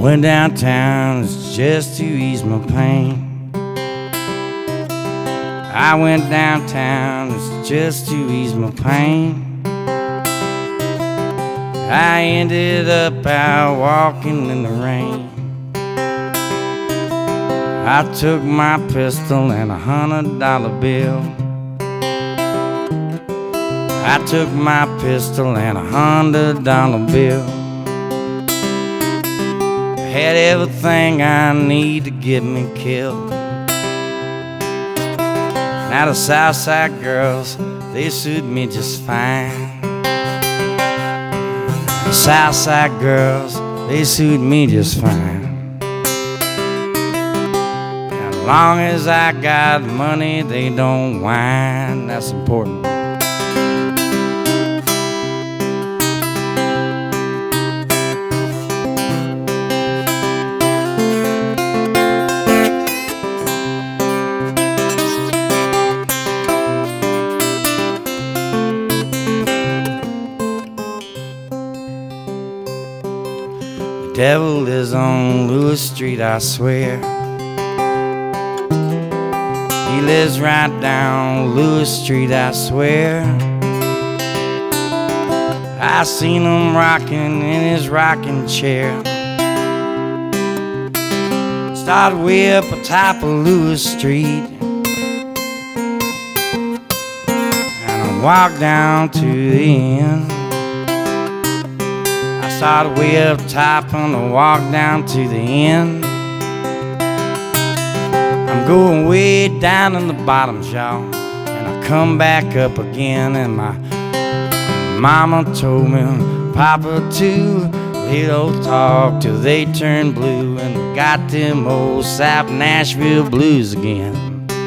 Went downtown just to ease my pain. I went downtown just to ease my pain. I ended up out walking in the rain. I took my pistol and $100 bill. I took my pistol and $100 bill. Had everything I need to get me killed. Now the Southside girls, they suit me just fine. The Southside girls, they suit me just fine. As long as I got money, they don't whine. That's important. The devil is on Lewis Street, I swear. He lives right down Lewis Street, I swear. I seen him rocking in his rocking chair. Started way up atop of Lewis Street, and I walked down to the end. I started way up top and I walked down to the end. I'm going way down in the bottom, y'all, and I come back up again. And my mama told me, Papa too, they don't talk till they turn blue, and they got them old South Nashville blues again.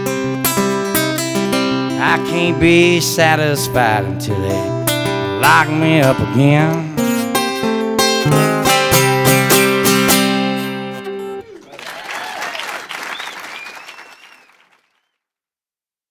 I can't be satisfied until they lock me up again.